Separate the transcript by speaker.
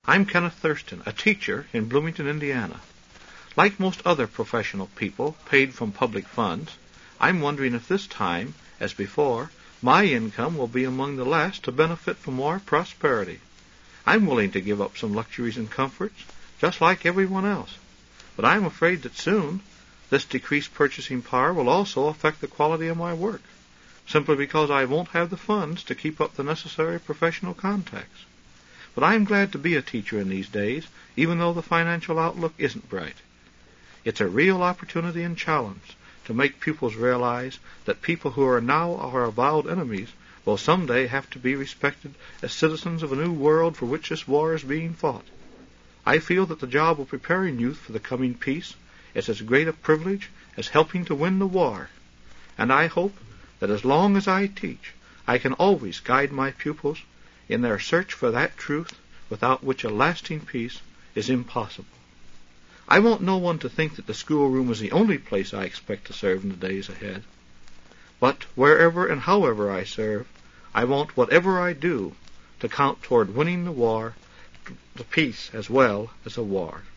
Speaker 1: I'm Kenneth Thurston, a teacher in Bloomington, Indiana. Like most other professional people paid from public funds, I'm wondering if this time, as before, my income will be among the last to benefit from war prosperity. I'm willing to give up some luxuries and comforts, just like everyone else. But I'm afraid that soon this decreased purchasing power will also affect the quality of my work, simply because I won't have the funds to keep up the necessary professional contacts. But I am glad to be a teacher in these days, even though the financial outlook isn't bright. It's a real opportunity and challenge to make pupils realize that people who are now our avowed enemies will someday have to be respected as citizens of a new world for which this war is being fought. I feel that the job of preparing youth for the coming peace is as great a privilege as helping to win the war, and I hope that as long as I teach, I can always guide my pupils in their search for that truth without which a lasting peace is impossible. I want no one to think that the schoolroom is the only place I expect to serve in the days ahead. But wherever and however I serve, I want whatever I do to count toward winning the war, the peace as well as the war.